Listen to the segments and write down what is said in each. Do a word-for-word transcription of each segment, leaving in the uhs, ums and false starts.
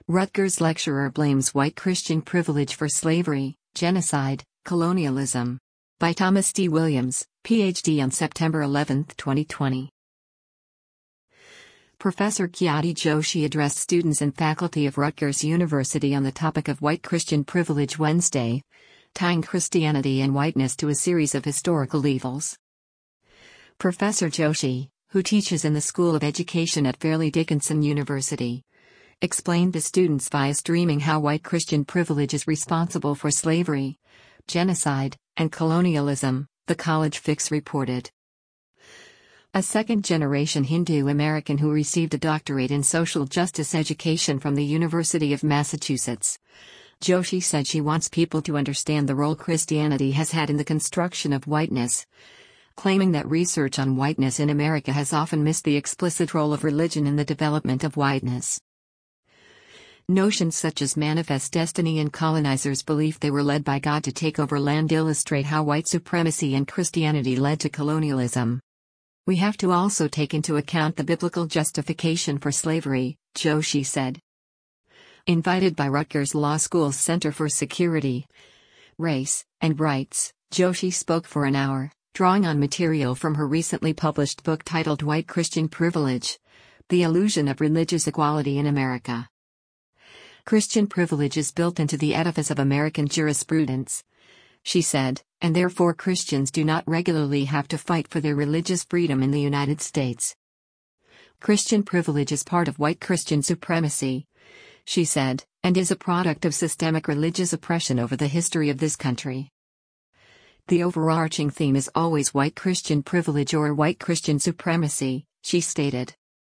Rutgers lecturer blames white Christian privilege for slavery, genocide, colonialism. By Thomas D. Williams, P H D on September eleventh, twenty twenty. Professor Khyati Joshi addressed students and faculty of Rutgers University on the topic of white Christian privilege Wednesday, tying Christianity and whiteness to a series of historical evils. Professor Joshi, who teaches in the School of Education at Fairleigh Dickinson University, explained to students via streaming how white Christian privilege is responsible for slavery, genocide, and colonialism, the College Fix reported. A second-generation Hindu American who received a doctorate in social justice education from the University of Massachusetts, Joshi said she wants people to understand the role Christianity has had in the construction of whiteness, claiming that research on whiteness in America has often missed the explicit role of religion in the development of whiteness. Notions such as manifest destiny and colonizers' belief they were led by God to take over land illustrate how white supremacy and Christianity led to colonialism. We have to also take into account the biblical justification for slavery, Joshi said. Invited by Rutgers Law School's Center for Security, Race, and Rights, Joshi spoke for an hour, drawing on material from her recently published book titled White Christian Privilege: The Illusion of Religious Equality in America. Christian privilege is built into the edifice of American jurisprudence, she said, and therefore Christians do not regularly have to fight for their religious freedom in the United States. Christian privilege is part of white Christian supremacy, she said, and is a product of systemic religious oppression over the history of this country. The overarching theme is always white Christian privilege or white Christian supremacy, she stated.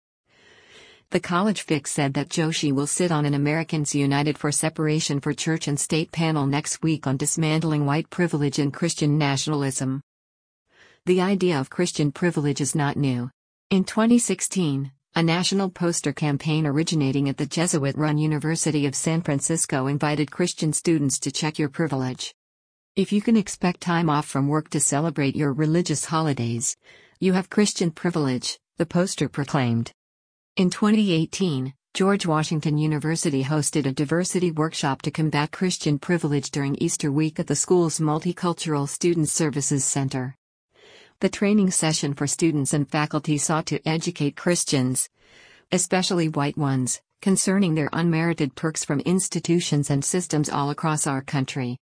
The College Fix said that Joshi will sit on an Americans United for Separation for Church and State panel next week on dismantling white privilege and Christian nationalism. The idea of Christian privilege is not new. In twenty sixteen, a national poster campaign originating at the Jesuit-run University of San Francisco invited Christian students to check your privilege. If you can expect time off from work to celebrate your religious holidays, you have Christian privilege, the poster proclaimed. In twenty eighteen, George Washington University hosted a diversity workshop to combat Christian privilege during Easter week at the school's Multicultural Student Services Center. The training session for students and faculty sought to educate Christians, especially white ones, concerning their unmerited perks from institutions and systems all across our country.